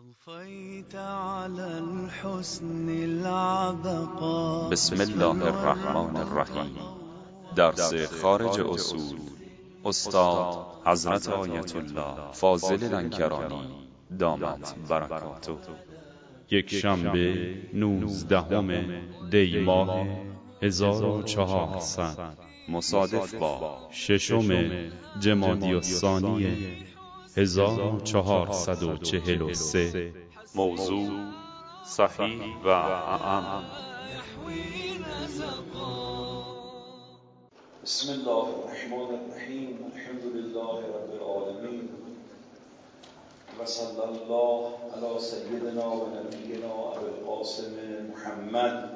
طفيت على الحسن العبقى. بسم الله الرحمن الرحیم. درس خارج اصول استاد حضرت آیت الله فاضل لنکرانی دامت برکاته. یک شنبه 19 دی ماه 1400 مصادف با 6 جمادی الثانی 1443. موضوع صحیح و اعم. بسم الله الرحمن الرحیم. الحمد لله رب العالمین و صلی الله علی سیدنا و نبینا ابی القاسم محمد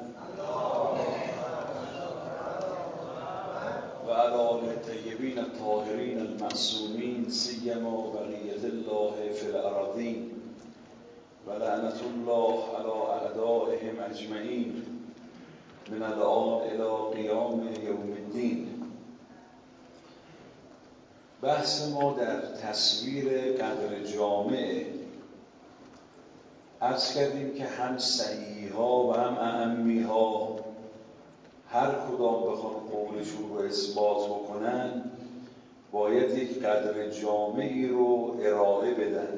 و علی آله الطیبین الطاهرین المعصومین سیما بقیة الله فی الارضین و لعنة الله علی اعدائهم اجمعین من الآن الی قیام یوم الدین. بحث ما در تصویر قدر جامعه عرض کردیم که هم صحیحی ها و هم اعمی ها هر کدام بخوان قولشون رو اثبات بکنن باید یک قدر جامعی رو ارائه بدن.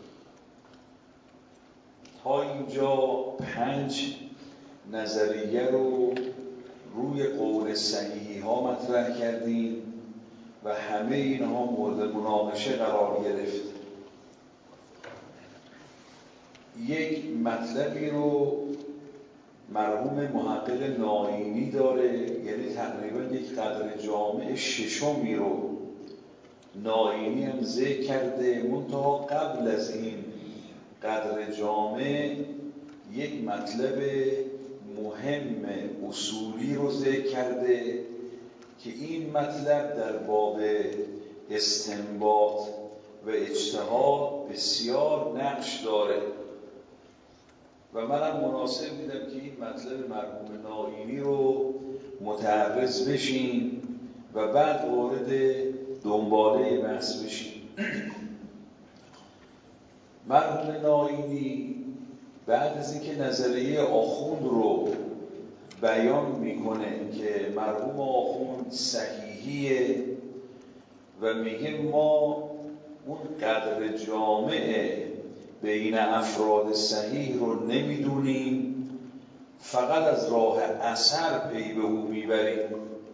تا اینجا 5 نظریه رو روی قول صحیحی ها مطرح کردیم و همه اینها مورد مناقشه قرار گرفت. یک مطلبی رو مرحوم محقق ناینی داره، یعنی تقریبا یک قدر جامع ششمی رو ناینی هم ذکر کرده. منتها قبل از این قدر جامع یک مطلب مهم اصولی رو ذکر کرده که این مطلب در باب استنباط و اجتهاد بسیار نقش داره و منم مناسب دیدم که این مطلب مرحوم ناینی رو متعرض بشیم و بعد وارد دنباله بحث بشیم. مرحوم ناینی بعد از اینکه نظریه آخوند رو بیان میکنه که مرحوم آخوند صحیحیه و میگه ما اون قدر جامع بین افراد صحیح رو نمیدونیم، فقط از راه اثر پی به او میبریم.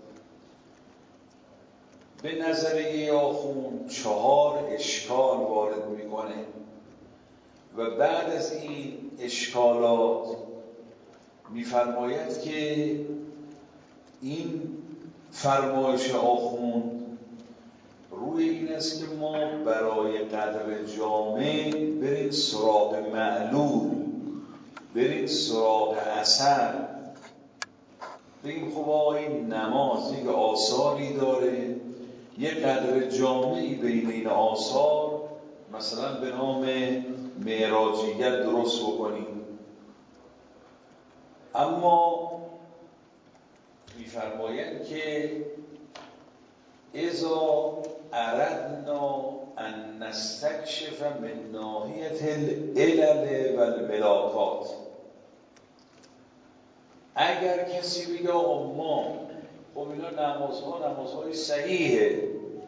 به نظریه آخوند 4 اشکال وارد میکنه و بعد از این اشکالات میفرماید که این فرمایش آخوند روی این است که ما برای قدر جامع بریم سراغ معلول، بریم سراغ اثر، بگیم خب این نماز یک آثاری داره، یک قدر جامعی بین این آثار مثلا به نام معراجیت درست بکنیم. اما می‌فرمایند که اذا اردنا ان نستکشف من ناحیة العلل و الملاکات، اگر کسی بگه آقا ما خب اینا نمازهای صحیحه،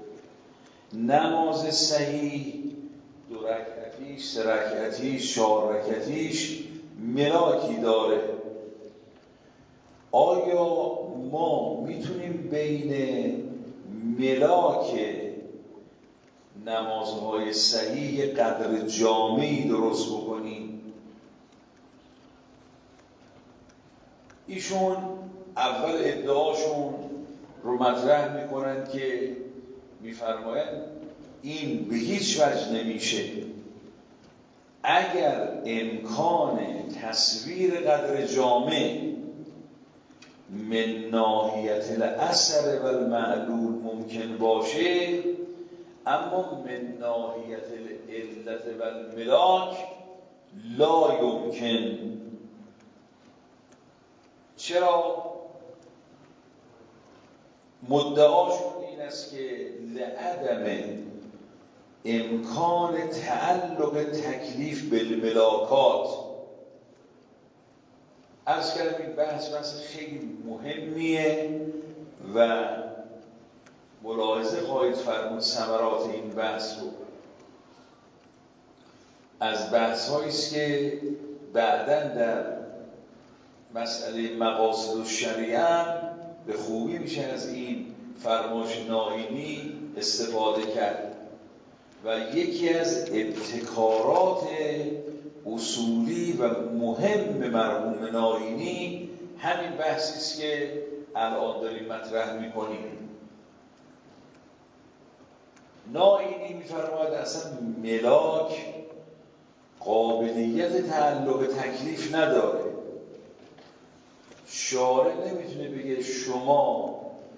نماز صحیح 2 رکعتیش 3 رکعتیش 4 رکعتیش ملاکی داره، آیا ما میتونیم بین ملاک نمازهای صحیح قدر جامعی درست بکنیم؟ ایشون اول ادعاشون رو مطرح میکنن که میفرمایند این به هیچ وجه نمیشه. اگر امکان تصویر قدر جامع من ناحیت الاثر و المعلول ممکن باشه، اما من ناحیت العلت و الملاک لا یمکن. چرا؟ مدعاشون این است که لعدم امکان تعلق تکلیف بالملاکات. عرض کردم این بحث خیلی مهمیه و ملاحظه خواهید فرمود ثمرات این بحث رو. از بحث هاییست که بعداً در مسئله مقاصد الشریعه به خوبی میشه از این فرمایش نائینی استفاده کرد و یکی از ابتکارات اصولی و مهم مرحوم نائینی همین بحثی است که الان داریم مطرح میکنیم. نائینی میفرماید اصلا ملاک قابلیت تعلق تکلیف نداره. شارع نمیتونه بگه شما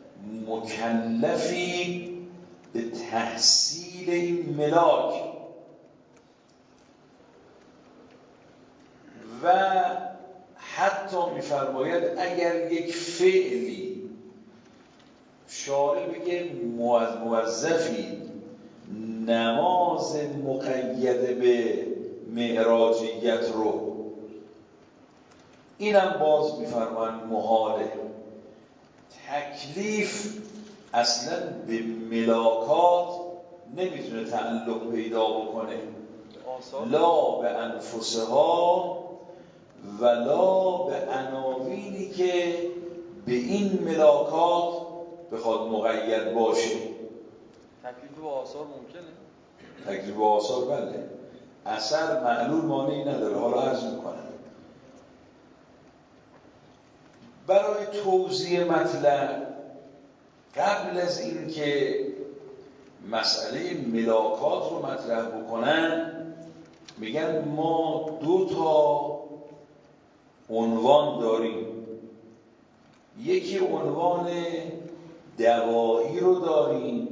مکلفی به تحصیل این ملاک و حتی میفرماید اگر یک فعلی شارع بگه موظفی نماز مقید به معراجیت رو، اینم باز میفرماید محاله. تکلیف اصلا به ملاکات نمیتونه تعلق پیدا بکنه، لا به انفسها ولا به عناوینی که به این ملاکات بخواد مقید باشه. تکلیف با آثار ممکنه؟ تکلیف با آثار بله، اثر معلول مانعی نداره. حالا عرض میکنم برای توضیح مطلب قبل از این که مسئله ملاکات رو مطرح بکنن میگن ما 2 عنوان داریم. یکی عنوان دوایی رو داریم،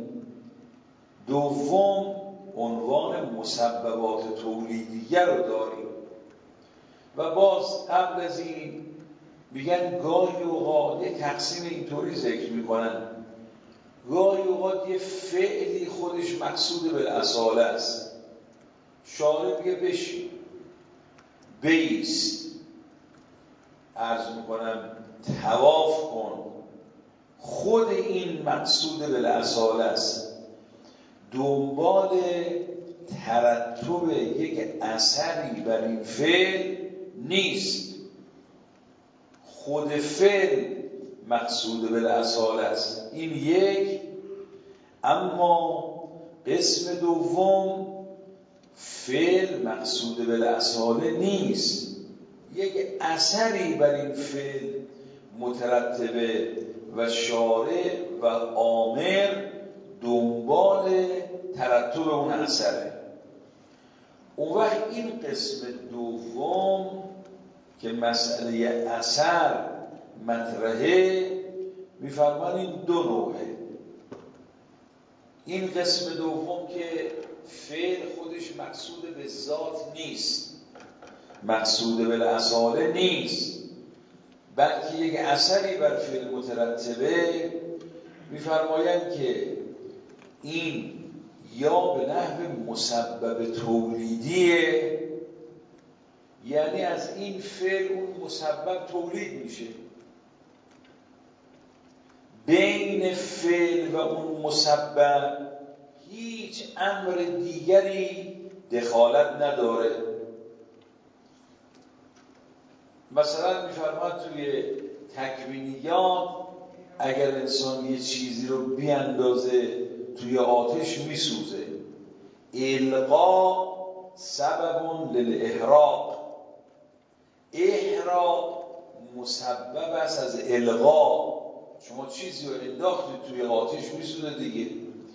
دوم عنوان مسببات تولیدیه رو داریم. و باز قبل از این میگن گاهی اوقات یک تقسیم اینطوری ذکر میکنن، گاهی اوقات یه فعلی خودش مقصود بالاصاله است. شارع میگه بشین، بیست، عرض میکنم طواف کن، خود این مقصود بالاصاله است. دنبال ترتب یک اثری بر این فعل نیست، خود فعل مقصود بالاصاله است. این یک. اما قسم دوم فعل مقصود بالاصاله نیست، یک اثری بر این فعل مترتبه و شارع و آمر دنبال ترتب اون اثره. اون وقت این قسم دوم که مسئله اثر مطرحه میفرمان این 2 نوعه. این قسم دوم که فعل خودش مقصود به ذات نیست، مقصود بالاصاله نیست، بلکه یک اثری بر فعل مترتبه، میفرمایند که این یا به نحو مسبب تولیدیه، یعنی از این فعل اون مسبب تولید میشه، بین فعل و اون مسبب هیچ امر دیگری دخالت نداره. مثلا میفرماد توی تکوینیات اگر انسان یه چیزی رو بیاندازه توی آتش میسوزه، القا سبب للاحراق، احراق مسبب است از القا. شما چیزی رو انداختید توی آتش میسوزه دیگه.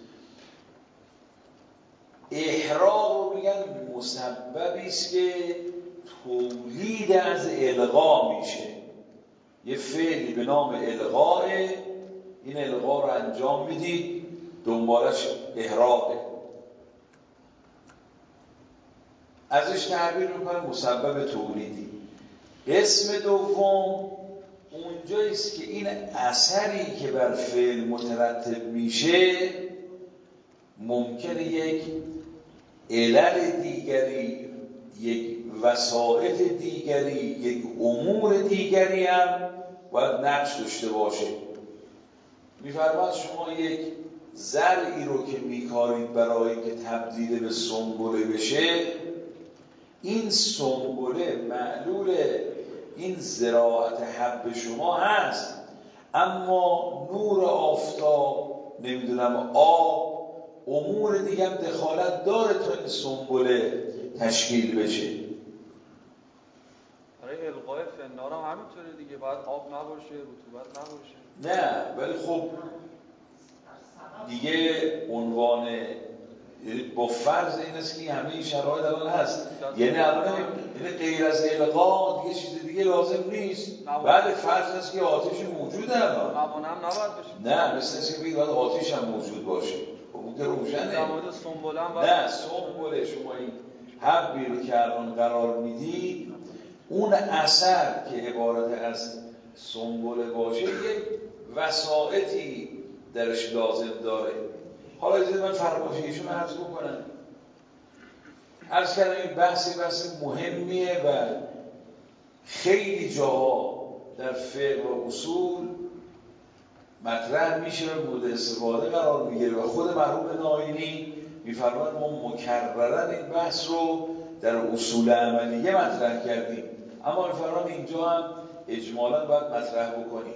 احراق رو میگن مسببی است که تولید از القا میشه. یه فعلی به نام القاه، این القا رو انجام میدید، دنبالش احراقه، ازش تعبیر میکنن مسبب تولیدی. قسم دوم اونجاییست که این اثری که بر فعل مترتب میشه ممکنه یک علل دیگری، یک وسائط دیگری، یک امور دیگری هم باید نقش داشته باشه. می‌فرماید شما یک زرعی رو که می‌کارید برای که تبدیل به سنبله بشه، این سنبله معلول این زراعت حب شما هست، اما نور آفتاب، نمیدونم آب، امور دیگه هم دخالت داره تا این سنبله تشکیل بشه. برای القای فنار هم همینطوره دیگه، باید آب نباشه، رطوبت نباشه. نه ولی خب دیگه عنوان با فرض این است که همه این شرایط الان هست، یعنی الان غیر از القا دیگه چیز دیگه لازم نیست. بله فرض است که آتش موجوده الان، موانع هم نباید باشه. نه مثل اینکه بگید باید آتش هم موجود باشه، اون که روشنه. در مورد سنبله هم نه سنبله شما این حبی رو که الان قرار میدید، اون اثر که عبارت از سنبله باشه یک وسائطی درش لازم داره. حالا اجازه من فرمایشیشون عرض بکنم. عرض کردم این بحث مهمیه و خیلی جاها در فقه و اصول مطرح میشه و مورد استفاده قرار میگیره و خود مرحوم ناینی میفرماید ما مکررن این بحث رو در اصول عملیه مطرح کردیم، اما میفرماید اینجا هم اجمالاً باید مطرح بکنیم.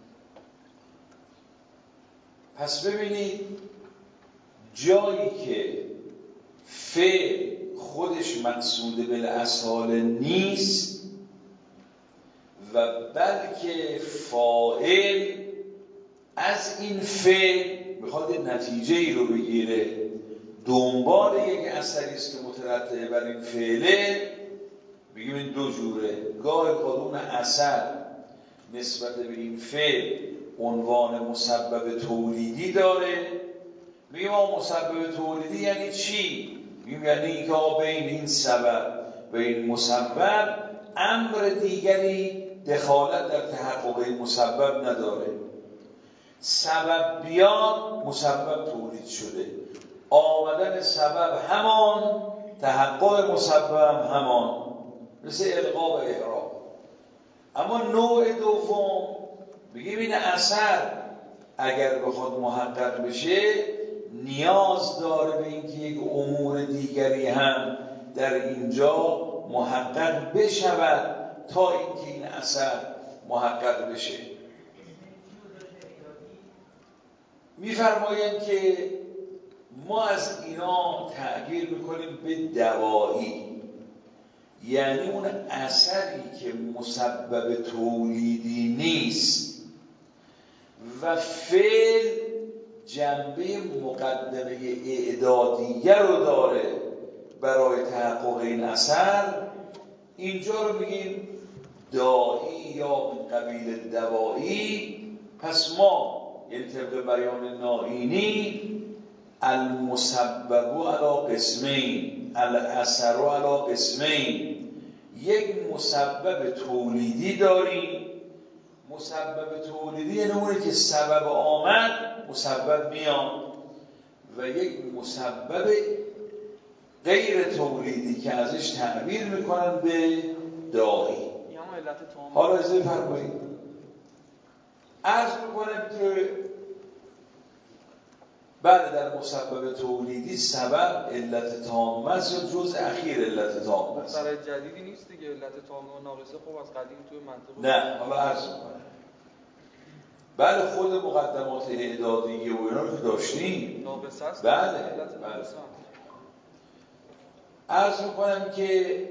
پس ببینید جایی که فعل خودش مقصود بالاصال نیست و بلکه فاعل از این فعل میخواد نتیجه ای رو بگیره، دنبال یک اثری است که مترتب بر این فعله، بگیم این دو جوره. گاهی اون اثر نسبت به این فعل عنوان مسبب تولیدی داره. میگیم مسبب تولیدی یعنی چی؟ میگیم یعنی که بین این سبب و این مسبب امر دیگری دخالت در تحقق این مسبب نداره. سبب بیاد مسبب تولید شده، آمدن سبب همان، تحقق مسبب همان، مثل القا و احرام. اما نوع دوم بگیم این اثر اگر بخواد محقق بشه نیاز داره به اینکه یک امور دیگری هم در اینجا محقق بشود تا اینکه این اثر محقق بشه. میفرمایند که ما از اینا تعبیر میکنیم به دوایی، یعنی اون اثری که مسبب تولیدی نیست و فعل جنبه مقدمه اعدادیه رو داره برای تحقق این اثر، اینجا رو میگیم دائی یا من قبیل دوایی. پس ما یعنی طبق بیان ناینی المسبب علی قسمین الاثر علی قسمین، یک مسبب تولیدی داریم. مسبب تولیدی یعنی اونی که سبب آمد مسبب میاد، و یک مسبب غیر تولیدی که ازش تعبیر میکنن به داعی. حالا ازای فرمایید عرض میکنم که بعد در مسبب تولیدی سبب علت تامه است یا جزء اخیر علت تامه است. برای جدیدی نیست دیگه، علت تامه و ناقصه خب از قدیم توی منطق. نه حالا عرض میکنم بله خود مقدمات اعدادیه و اینا رو که داشتیم ناقصه است. بله عرض میکنم که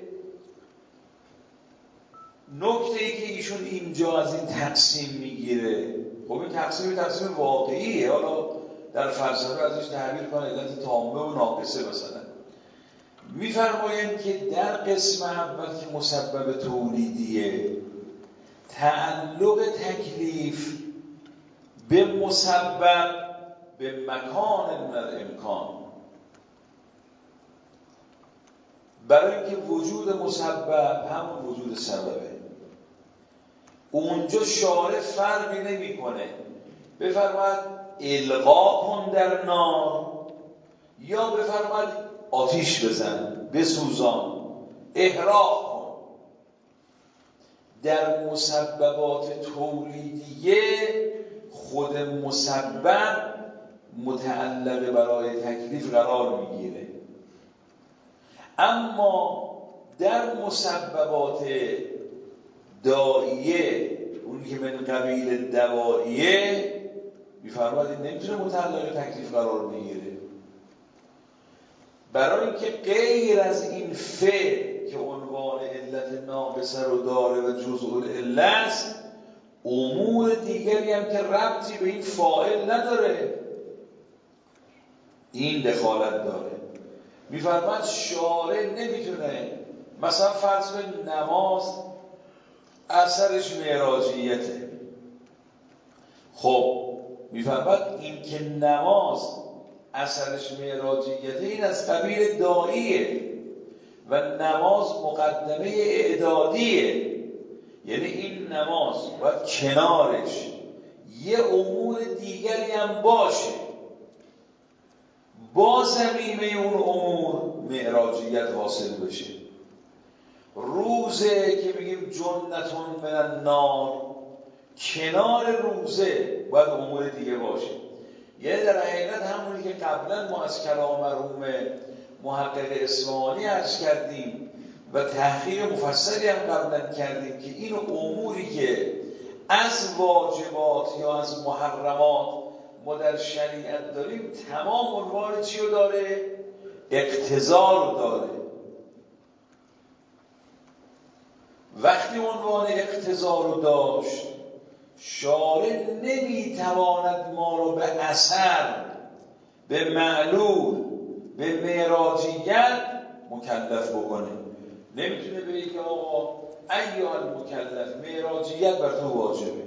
نکته ای که ایشون اینجا از این تقسیم میگیره، خب این تقسیم واقعیه، حالا در فلسفه ازش تعبیر کنه علت تامه و ناقصه مثلا. میفرمایند که در قسم اول که مسبب تولیدیه، تعلق تکلیف به مسبب به مکان من الامکان، برای اینکه وجود مسبب همون وجود سببه. اونجا شارع فرقی نمی‌کنه بفرماید القا کن در نار یا بفرماید آتیش بزن، بسوزان، احراق کن. در مسببات تولیدیه خود مسبب متعلق برای تکلیف قرار میگیره، اما در مسببات داعیه، اون که من قبیل دوائیه، میفرماد این نمیتونه متعلق تکلیف قرار بگیره، برای اینکه غیر از این فعل که عنوان علت ناقصه رو داره و جزء العله است، امور دیگری هم که ربطی به این فاعل نداره این دخالت داره. میفرماد شارع نمیتونه، مثلا فرض به نماز اثرش معراجیته، خب میفرماد این که نماز اثرش معراجیته این از قبیل داعیه و نماز مقدمه اعدادیه، یعنی این نماز باید کنارش یه امور دیگری هم باشه، با زمینه اون امور معراجیت حاصل بشه. روزه که میگیم جنتون من النار، کنار روزه باید امور دیگه باشه. یعنی در حقیقت همونی که قبلا ما از کلام مرحوم محقق اصفهانی عرض کردیم و تحقیق مفصلی هم قبلا کردیم که این اموری که از واجبات یا از محرمات ما در شریعت داریم تمام عنوان چی رو داره؟ اقتضا رو داره. وقتی عنوان اقتضا رو داشت، شارع نمیتواند ما رو به اثر، به معلول، به معراجیت مکلف بکنه. نمیتونه بگه که آقا ایها المکلف معراجیت بر تو واجبه،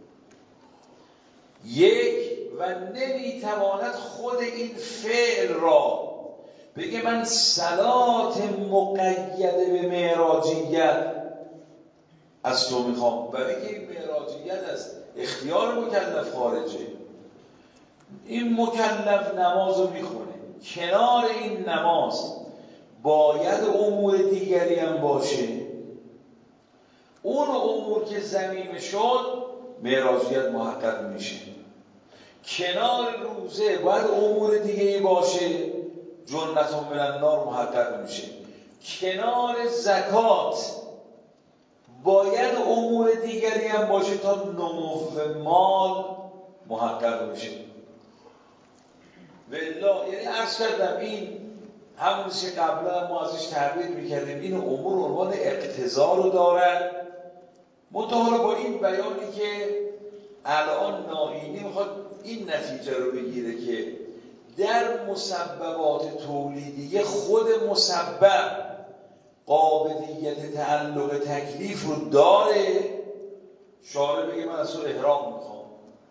یک، و نمیتواند خود این فعل را بگه من صلات مقیده به معراجیت از تو میخوام، برای که این معراجیت از اختیار مکلف خارجه. این مکلف نماز رو میخونه، کنار این نماز باید امور دیگری هم باشه، اون امور که ضمیمه شد معراجیت محقق میشه. کنار روزه باید امور دیگری باشه، جنتون من النار محقق میشه. کنار زکات باید امور دیگری هم باشه تا نمو مال محقق میشه. والله یعنی عرض کردم این همونی که قبلا ما ازش تعبیر میکردیم، این امور عنوان اقتضا رو دارن. منتها با این بیانی که الان نائینی میخواد این نتیجه رو بگیره که در مسببات تولیدیه خود مسبب قابلیت تعلق تکلیف رو داره. شارع بگه من از تو احرام میخوام،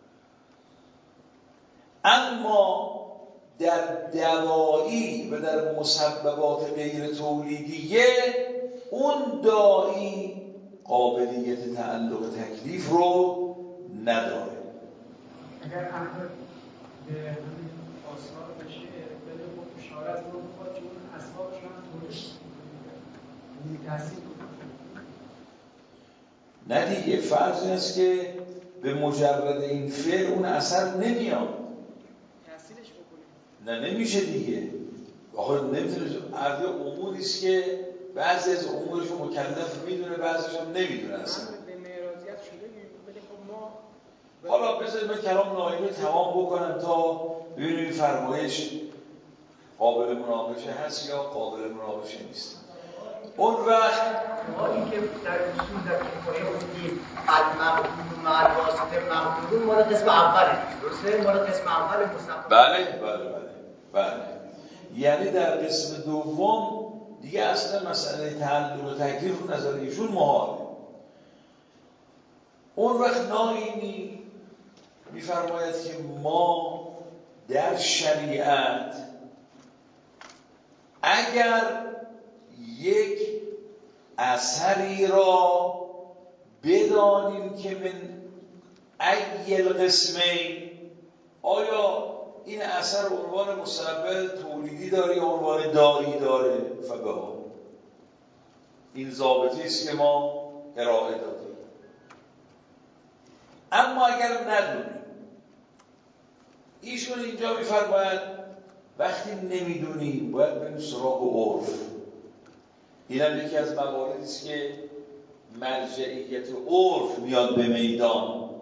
اما در دوائی و در مسببات غیر تولیدیه اون داعی قابلیت تعلق تکلیف رو نداره. اگر امر به آثار بشه بله خود اشاره از اون بخواد که اون اسبابش هم درست تحصیل نه دیگه، فرض این است که به مجرد این فعل اون اثر نمیاد، تحصیلش بکنه. نه نمیشه دیگه. آخه نمیتونه، عرض اموری است که بعضی از امورش رو مکلف میدونه، بعضیش هم نمیدونه اصلا. به معراجیت شده ولی خب ما حالا بذارید من کلام نائینی رو تمام بکنم تا ببینیم این فرمایش قابل مناقشه هست یا قابل مناقشه نیست. اون وقت این که در اصول در کفایه بودیم المقبول مع الواسطه مقبولون مال قسم اوله، درسته؟ مال قسم اول مصطفی. بله. یعنی در قسم دوم دیگه اصلا مسئله تعلق و تکلیف و نظر ایشون محاله. اون وقت نائینی میفرماید که ما در شریعت اگر یک اثری را بدانیم که من ای القسمین، آیا این اثر عنوان مسبب تولیدی داره یا عنوان دایی داره؟ فبها. این ضابطی است که ما ارائه دادیم. اما اگر ندونیم، ایشون اینجا می‌فرماید وقتی نمیدونیم باید بریم سراغ عرف. اینم یکی از مواردی است که مرجعیت عرف میاد به میدان.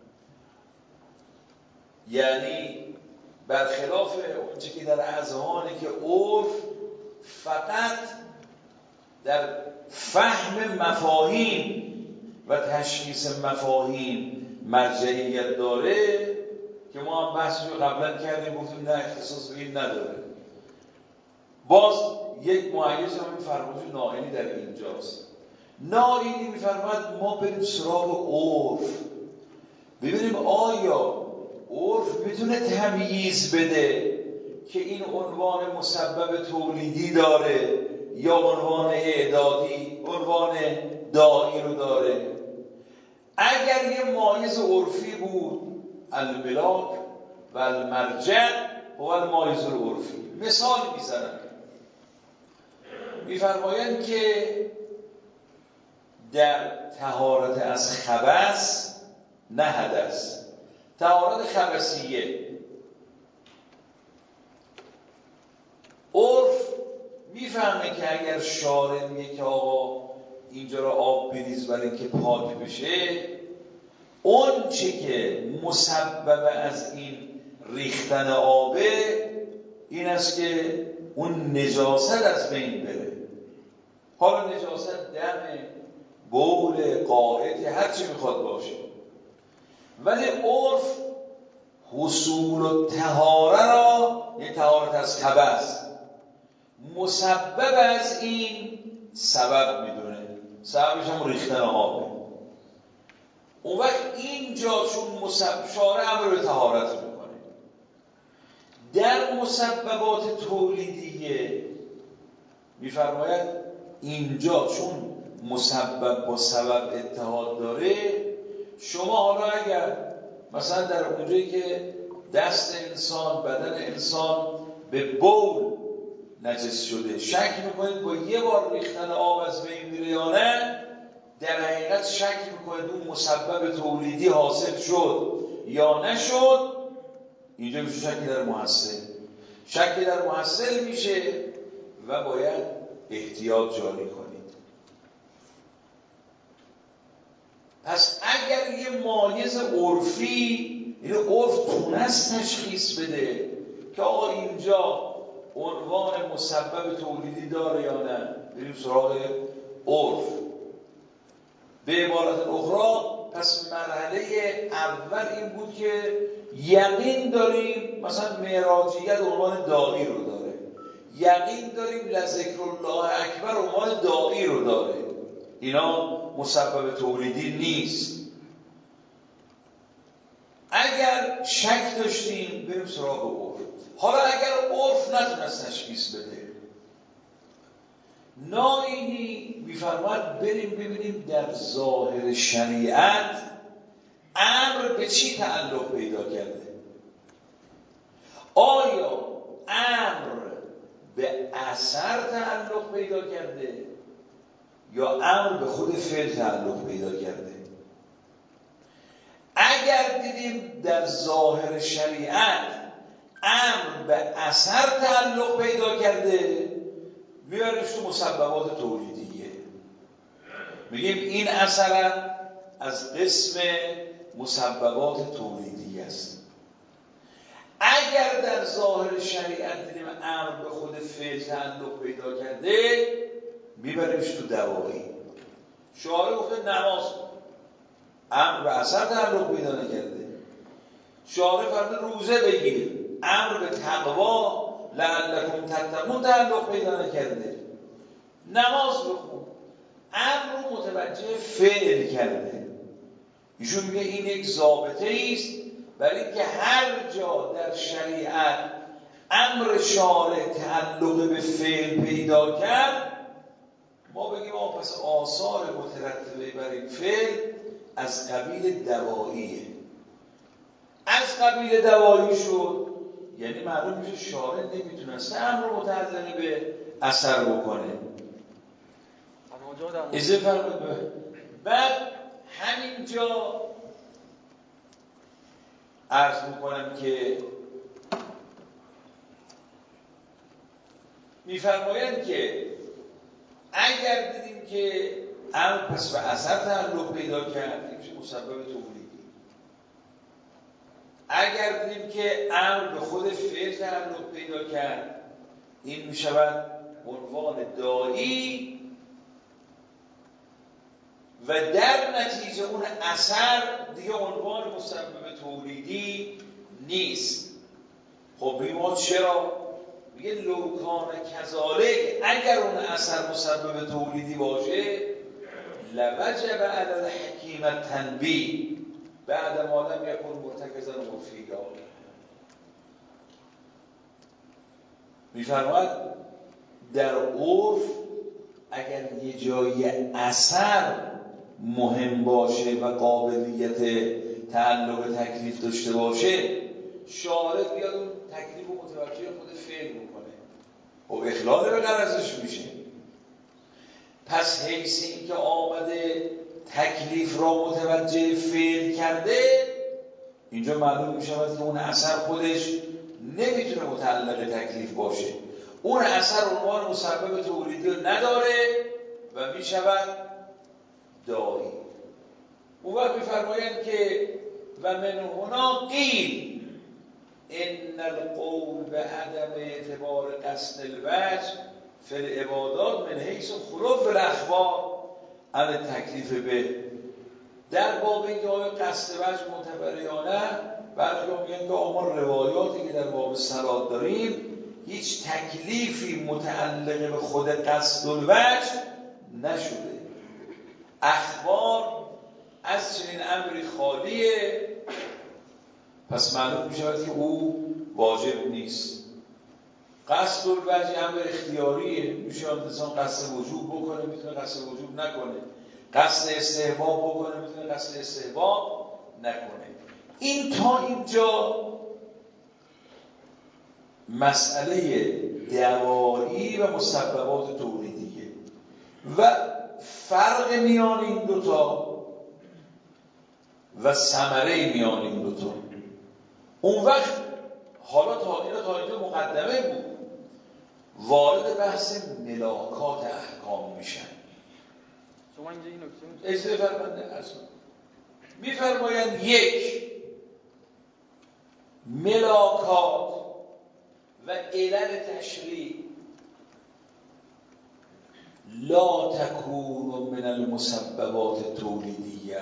یعنی برخلاف اونچه که در اذهانه که عرف فقط در فهم مفاهیم و تشخیص مفاهیم مرجعیت داره که ما هم بحث رو قبلا کردیم، گفتیم نه اختصاص به این نداره. باز یک معیز هم فرموز نائینی در اینجاست. نائینی میفرماید ما بریم سراغ عرف، ببینیم آیا عرف میتونه تمییز بده که این عنوان مسبب تولیدی داره یا عنوان اعدادی، عنوان دائی رو داره. اگر یه مایز عرفی بود، الملاک و المرجع هو المایز العرفی. مثال میزنم، میفرمایند که در طهارت از خبث نه حدث، طهارت خبثیه، عرف میفهمه که اگر شارع میگه که آقا اینجا را آب بریز برای اینکه پاک بشه، اون چه که مسبب از این ریختن آبه این است که اون نجاست از بین بره. حالا نجاست دم، بول، قائط، هر چی میخواد باشه، ولی عرف حصول و طهاره را، یعنی طهارت از خبث، مسبب از این سبب میدونه. سببش هم ریختن آبه. اون وقت اینجا چون شارع امر به طهارت میکنه، در مسببات تولیدیه میفرماید اینجا چون مسبب با سبب اتحاد داره، شما حالا اگر مثلا در اونجایی که دست انسان، بدن انسان به بول نجس شده، شک میکنید با یه بار ریختن آب از بین میره یا نه، در حقیقت شک میکنید اون مسبب تولیدی حاصل شد یا نشد، اینجا میشه شکی در محصل. شکی در محصل میشه و باید احتیاط جاری کنید. پس اگر یه مایز عرفی، یعنی عرف تونست تشخیص بده که آقا اینجا عنوان مسبب تولیدی داره یا نه، بریم سراغ عرف. به عبارت اخرى پس مرحله اول این بود که یقین داریم مثلا معراجیت عنوان دائی رو داره، یقین داریم لذکر الله اکبر عنوان دائی رو داره، اینا مسبب تولیدی نیست. اگر شک داشتیم بریم سراغ عرف. حالا اگر عرف نتونست تشخیص بده، نائینی میفرماید بریم ببینیم در ظاهر شریعت امر به چی تعلق پیدا کرده. آیا امر به اثر تعلق پیدا کرده یا امر به خود فعل تعلق پیدا کرده؟ اگر دیدیم در ظاهر شریعت امر به اثر تعلق پیدا کرده، میبریمش تو مسببات تولیدیه، میگیم این اثر از قسم مسببات تولیدی است. اگر در ظاهر شریعت دیدیم امر به خود فعل تعلق پیدا کرده، میبریمش تو دوایی. شارع گفته نماز، امر به اثر تعلق پیدا نکرده. شارع فرموده روزه بگیر، امر به تقوا لعلکم تتقون تعلق پیدا نکرده. نماز بخون، امر رو متوجه فعل کرده. ایشون میگه این یک ضابطه است برای اینکه هر جا در شریعت امر شارع تعلق به فعل پیدا کرد، ما بگیم پس آثار مترتبه بر این فعل از قبیل دواییه. از قبیل دوایی شد یعنی معلوم میشه شارع نمیتونسته امر متعلق به اثر بکنه. اجازه فرمایید. بعد همینجا عرض میکنم که میفرمایند که اگر دیدیم که امر پس به اثر تعلق پیدا کرد، این میشه مسبب تولیدی. اگر دیدیم که امر به خود فعل تعلق پیدا کرد، این میشود عنوان داعی و در نتیجه اون اثر دیگه عنوان مسبب تولیدی نیست. خب ما چرا؟ میگه لوکان کذالک، اگر اون اثر مسبب تولیدی باشه لوجب علی الحکیم التنبیه بعد ما لم یکن مرتکزا مفیدا. میفرماید در عرف اگر یه جایی اثر مهم باشه و قابلیت تعلق تکلیف داشته باشه، شارع بیاد اون تکلیف رو متوجه خود فعل بکنه، خب اخلال به غرضش میشه. پس حیث این که آمده تکلیف را متوجه فعل کرده، اینجا معلوم میشود که اون اثر خودش نمیتونه متعلق تکلیف باشه، اون اثر عنوان مسبب تولیدی رو نداره و میشود داعی. اون وقت میفرمایند که و من هنا قیل ان القول به عدم اعتبار قصد الوجه فی العبادات من حیث خلوف الاخبار عن تکلیف به. در باب اینکه آیا قصد وجه معتبره یا نه، برخی میگن که آقا روایاتی که در باب صلات داریم هیچ تکلیفی متعلق به خود قصد الوجه نشده، اخبار از چنین امری خالیه، پس معلوم میشه که او واجب نیست. قصد الوجه امر اختیاریه، میشه انسان قصد وجوب بکنه، میتونه قصد وجوب نکنه، قصد استحباب بکنه، میتونه قصد استحباب نکنه. این تا اینجا مسئله دواعی و مسببات تولیدیه و فرق میان این دوتا و ثمره میان این دوتا. اون وقت حالا تا اینجا مقدمه بود، وارد بحث ملاکات احکام میشن. شما اینجا این نکته اجازه فرمانده اصلا میفرمایند یک، ملاکات و علل تشریع لا تکون من المسببات تولیدیه.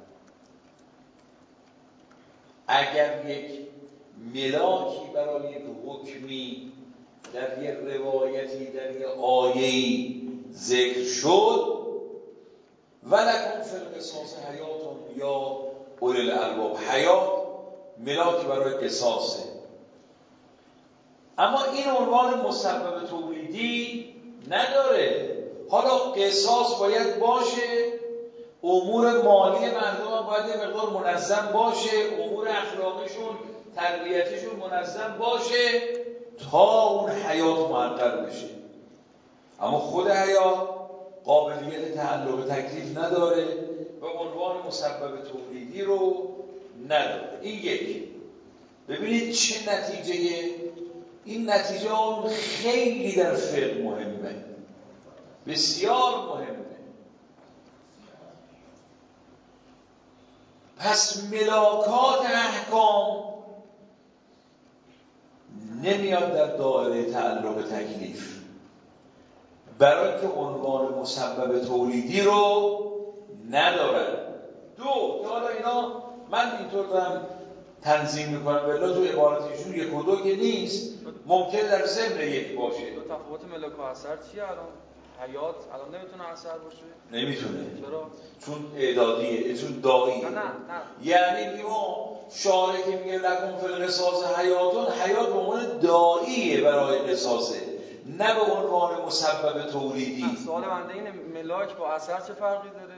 اگر یک ملاکی برای یک حکمی در یک روایتی در یک آیه‌ای ذکر شد، ولکن فی القصاص حیاتون یا اولی الالباب، حیات ملاکی برای قصاصه، اما این عنوان مسبب تولیدی نداره. حالا قصاص باید باشه، امور مالی مردم هم باید یه مقدار منظم باشه، امور اخلاقیشون تربیتیشون منظم باشه تا اون حیات محقق بشه، اما خود حیات قابلیت تعلق تکلیف نداره و عنوان مسبب تولیدی رو نداره. این یک. ببینید چه نتیجه، این نتیجه اون خیلی در فقه مهمه، بسیار مهمه. پس ملاکات احکام نمیاد در دایره تعلق تکلیف، برای که عنوان مسبب تولیدی رو ندارن. دو، که حالا اینا من اینطور دارم تنظیم میکنم، بلا تو عبارتشون یک و دو که نیست، ممکن در ضمن یک باشه. دو تفاوت ملاک و اثر چیه الان؟ حیات الان نمیتونه اثر باشه؟ نمیتونه. چرا؟ چون اعدادیه، چون دایی. نه. یعنی ما شارع که میگه لکن فی القصاص حیاتون، حیات به عنوان داییه برای قصاصه، نه به عنوان مسبب تولیدی. سوال بنده اینه ملاک با اثر چه فرقی داره؟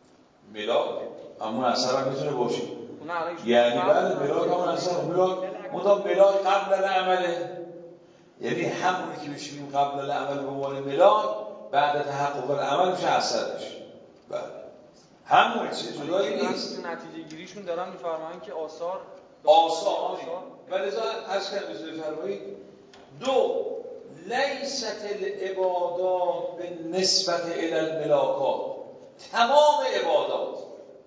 ملاک اما اثر هم میتونه باشه، یعنی بعد ملاک همون اثر، ملاک منتها ملاک قبل العمله، یعنی همونی که بشیم قبل العمل به عنوان ملاک بعد تحقق العمل میشه اثرش. بله همون چیز جدایی نیست. تو نتیجه گیریشون دارن میفرمایند که آثار و لذا از کنم بفرمایید دو لیست العبادات به نسبت الی الملاکات، تمام عبادات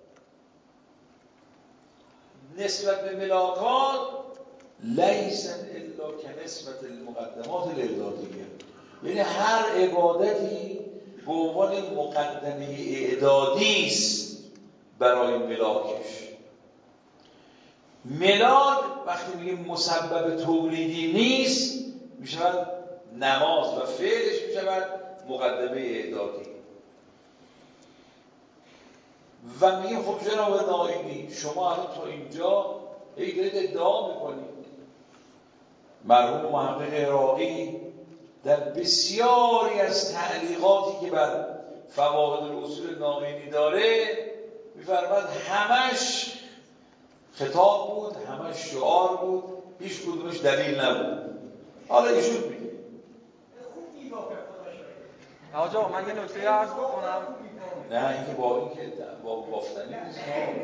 نسبت به ملاکات لیست الا که نسبت المقدمات الاعدادیه، یعنی هر عبادتی به عنوان مقدمه اعدادی است برای ملاکش. ملاک وقتی میگیم مسبب تولیدی نیست میشود نماز و فعلش میشود مقدمه اعدادی. و میگیم خب جناب نائبی شما الان تا اینجا دارید ادعا میکنید. مرحوم محقق عراقی در بسیاری از تعلیقاتی که بر فواید الاصول نائینی داره میفرماید همش خطاب بود، همش شعار بود، هیچ کدومش دلیل نبود. حالا ایشون میگه آقا من یه نکته عرض بکنم. نه اینکه با اینکه با بافتنی نیست،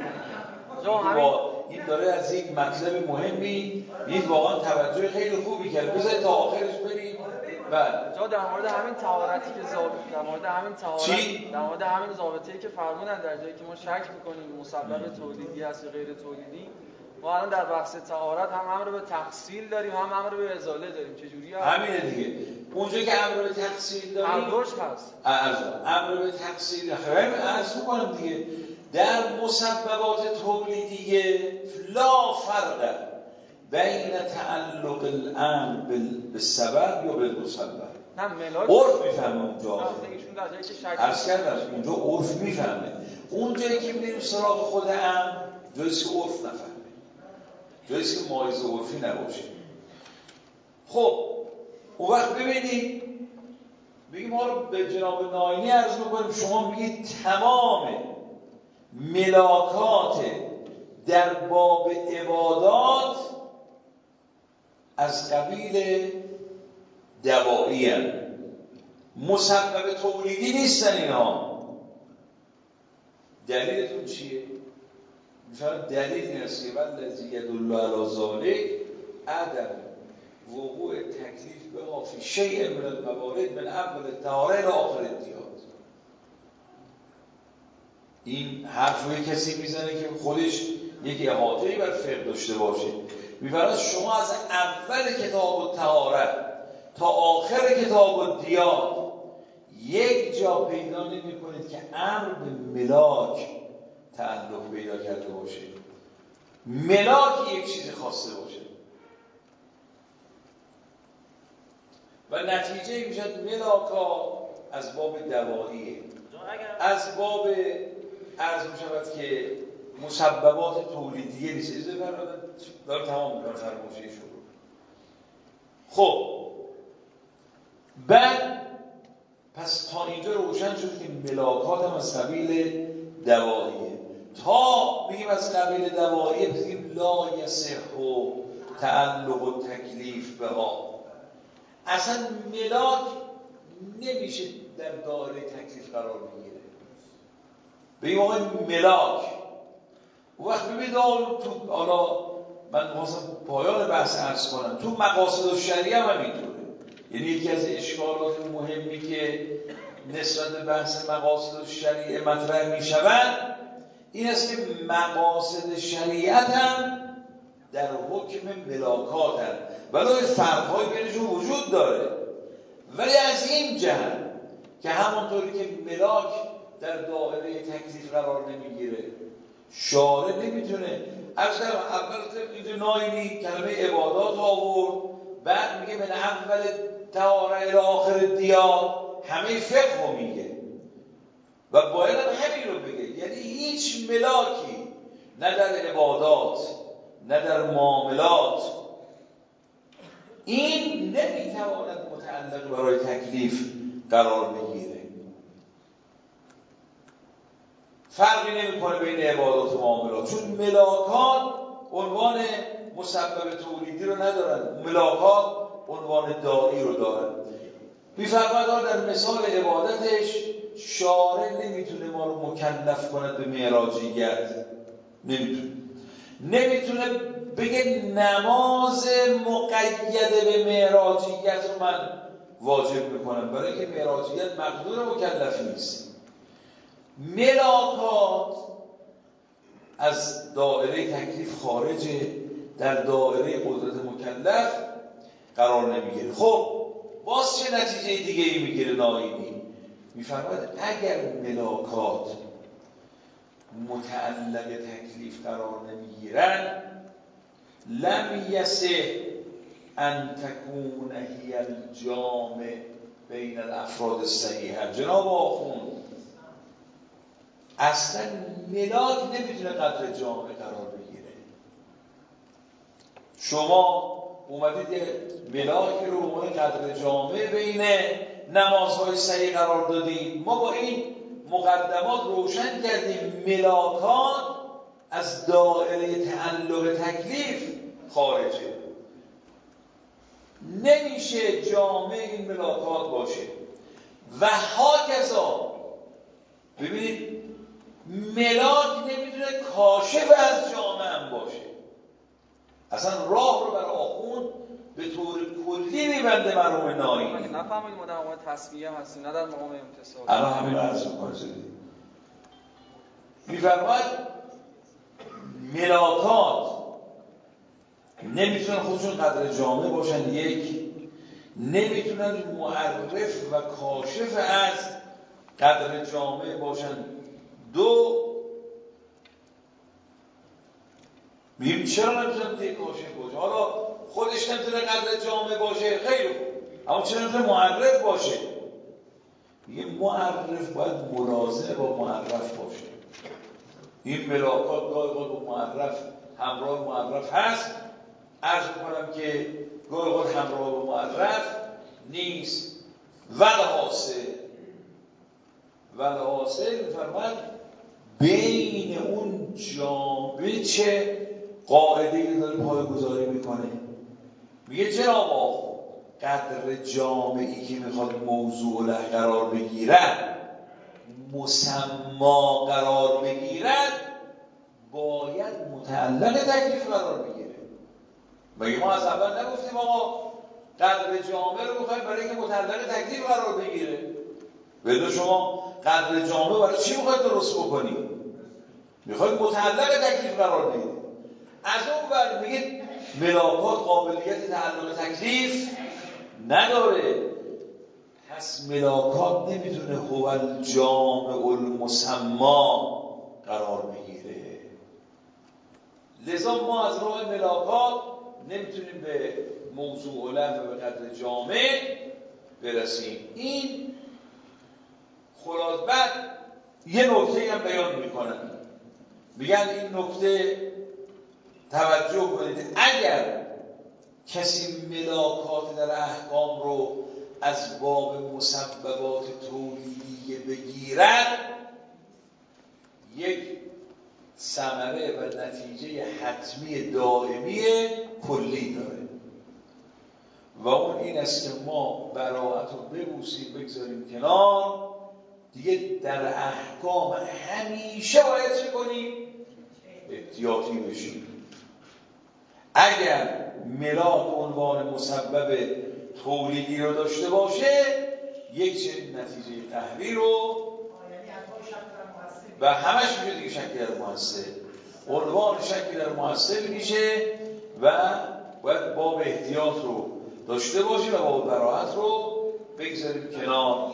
این داره از یک مطلب مهمی این واقعا توجه خیلی خوبی کرد. بذارید تا آخرش بریم. بله در مورد همین طهارتی که در مورد همین طهارت در مورد همین ضابطه‌ای که فرمودن در جایی که ما شک می‌کنیم مسبب تولیدی است یا غیر تولیدی، ما الان در بحث طهارت هم امر به تفصیل داریم هم امر به ازاله داریم. چه جوریه؟ همینه دیگه. اونجا که امر به تفصیل داریم هر دوش هست. امر به تفصیل عرض می‌کنم دیگه. در مسببات تولیدیه لا فرق بین تعلق الامر بالسبب یا بالمسبب. نه ملاک عرف میفهمه اونجا. ایشون در جایی که شک عرض کردم اونجا عرف میفهمه. اونجایی که میریم سراغ خود امر جاییست که عرف نفهمه، جاییست که مایز عرفی نباشه. خب اون وقت ببینید بگیم ما رو به جناب نائینی عرض میکنیم شما میگید تمام ملاکات در باب عبادات از قبیل دوایی هم مسبب تولیدی نیستن اینها. دلیلتون چیه؟ مثلا دلیل این است که والذی یدل علی ذلک عدم وقوع تکلیف به فی شیء من الموارد من اول الطهاره الی آخر الدیات. این حرفی کسی میزنه که خودش یک احاطه‌ای بر فقه داشته باشه. می‌فرماید شما از اول کتاب الطهارت تا آخر کتاب الدیات یک جا پیدا نمی‌کنید که امر به ملاک تعلق پیدا کرده باشه، ملاک یک چیز خاصه باشه و نتیجه میشد ملاکا از باب دواییه، از باب عرض میشود که مسببات تولیدیه نیست. اجازه فرمودن دارم تمام میکنم فرمایش شروع. خب بعد پس تا اینجا روشن شد که ملاکات هم از قبیل دواییه. تا میگیم از قبیل دواییه بگیم لا یصح تعلق و تکلیف بها. اصلا ملاک نمیشه در دایره تکلیف قرار بگیره. بگیم آقای ملاک وقت ببینید تو حالا من خواستم پایان بحث عرض کنم تو مقاصد الشریعه هم اینطوره. یعنی یکی از اشکالات مهمی که نسبت به بحث مقاصد الشریعه مطرح میشوند این است که مقاصد شریعت هم در حکم ملاکات هم ولی فرق‌های بینشون وجود داره. ولی از این جهت که همونطوری که ملاک در دایره تکلیف قرار نمیگیره شارع نمیتونه از اول اینجا نائینی کلمه عبادات آورد بعد میگه من اول طهاره الی آخر الدیات همه فقه رو میگه و باید هم همین رو بگه. یعنی هیچ ملاکی نه در عبادات نه در معاملات این نمیتواند متعلق برای تکلیف قرار بگیره. فرقی نمیکنه بین عبادات و معاملات چون ملاکات عنوان مسبب تولیدی رو ندارن، ملاکات عنوان داعی رو دارن. می‌فرماید در مثال عبادتش شارع نمیتونه ما رو مکلف کند به معراجیت، نمیتونه بگه نماز مقید به معراجیت رو من واجب میکنم، برای اینکه معراجیت مقدور مکلف نیست. ملاکات از دایره تکلیف خارجه، در دایره قدرت مکلف قرار نمیگیره. خب باز چه نتیجه دیگه ای میگیره نایمی؟ میفرماید اگر ملاکات متعلق تکلیف قرار نمیگیرن لم یصح ان تکون هی الجامع بین الافراد الصحیحه. جناب آخوند اصلا ملاک نمیتونه قدر جامع قرار بگیره. شما اومدید یه ملاکی رو به قدر جامع بین نمازهای صحیح قرار دادید. ما با این مقدمات روشن کردیم ملاکات از دایره تعلق تکلیف خارجه، نمیشه جامع این ملاکات باشه. و هاکذا ببینید ملاک نمیتونه کاشف از جامع هم باشه. اصلا راه رو برای آخوند به طور کلی میبنده مرحوم نایمی. نفهمید ما در مقام تسمیه هستیم نه در مقام امتصال. الان همین عرض میکنه میفرماید ملاکات نمیتونن خودشون قدر جامع باشن، یک نمیتونن معرف و کاشف از قدر جامع باشن، دو میگیم چرا نمیتونن دیگه کاشف باشه؟ حالا خودش نمیتونه قدر جامع باشه، خیلی خوب، اما چرا نمیتونه معرف باشه؟ میگه معرف باید ملازم با معرف باشه. این ملاکات گاهی با معرف همراه معرف هست، عرض کنم که گاهی همراه با معرف نیست. ولحاصل میفرماید بین اون جامعه چه قاعده‌ای داره پایه‌گذاری میکنه. میگه جناب آقا قدر جامعی که میخواد موضوع له قرار بگیرد، مسما قرار بگیرد، باید متعلق تکلیف قرار بگیره. مگه ما از اول نگفتیم آقا قدر جامع رو میخوایم برای اینکه متعلق تکلیف قرار بگیره؟ ولی شما قدر جامع برای چی میخواید درست بکنید؟ میخواید متعلق تکلیف قرار بگیره. از اون ور میگید ملاکات قابلیت تعلق تکلیف نداره، پس ملاکات نمیتونه هو الجامع المسما قرار بگیره. لذا ما از راه ملاکات نمیتونیم به موضوع علم و به قدر جامع برسیم. این خلاص. بعد یه نکته هم بیان میکنن، میگن این نکته توجه کنید، اگر کسی ملاکات در احکام رو از باب مسببات تولیدیه بگیرد یک ثمره و نتیجه حتمی دائمی کلی داره و اون این است که ما براءت رو ببوسیم بگذاریم کنار، دیگه در احکام همیشه باید چه کنیم؟ احتیاطی بشیم. اگر ملاک عنوان مسبب تولیدی رو داشته باشه یک چنین نتیجه قهری رو و همش میشه دیگه شکی در محصل، عنوان شکی در محصل میشه و باید باب احتیاط رو داشته باشیم و باب براءت رو بگذاریم کنار.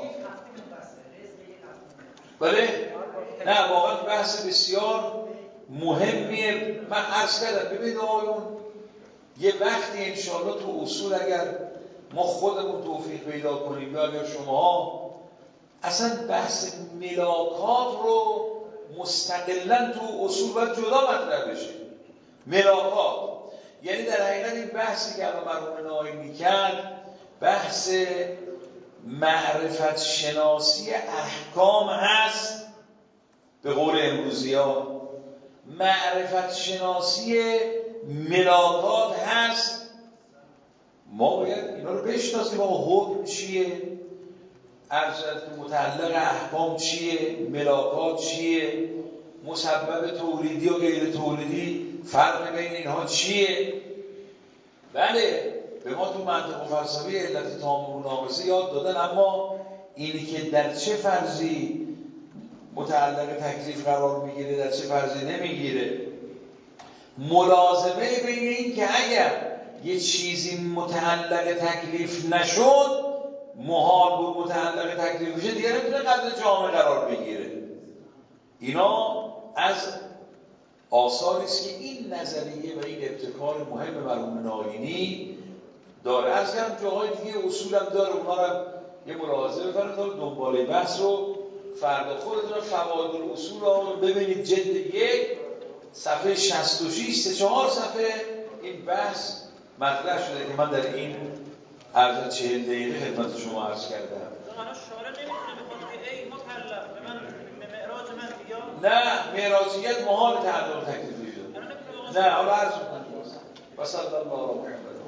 بله؟ نه واقعا بحث بسیار مهمیه. من عرض کردم ببینید آقایون یه وقتی انشاءالله تو اصول اگر ما خودمون توفیق پیدا کنیم یا اگر شماها اصلا بحث ملاکات رو مستقلاً تو اصول باید جدا مطرح بشه. ملاکات یعنی در حقیقت این بحثی که الان مرحوم نایمی کرد بحث معرفت شناسی احکام هست. به قول امروزی ها معرفت شناسی ملاکات هست، ما باید اینا رو بشناسیم. حکم چیه، متعلق احکام چیه، ملاکات چیه، مسبب تولیدی و غیر تولیدی فرق بین اینها چیه. بله به ما تو منطق و فلسفه علت تام و ناقصه یاد دادن، اما اینی که در چه فرضی متعلق تکلیف قرار میگیره در چه فرضی نمیگیره، ملازمه بین این که اگر یه چیزی متعلق تکلیف نشد محال بود متعلق تکلیف بشه، دیگه نمیتونه قدر جامع قرار بگیره. اینا از آثاری است که این نظریه و این ابتکار مهم مرحوم ناینی داره. از هم جاهای دیگه اصولم داره، اونا رو یه ملاحظه بفرمایید تا دنباله بحث رو فردا خودتون فوائد الاصول رو ببینید، جلد 1 صفحه 66 3-4 صفحه این بحث مطرح شده که من در این عرض 40 دقیقه خدمت شما عرض کردم. الان شارع نمیتونه بخواد که ای مکلف به من به معراج من بیا. نه معراجیت محال تعلق تکلیفی شده. نه حالا عرض می‌کنم. و صلی الله علی محمد.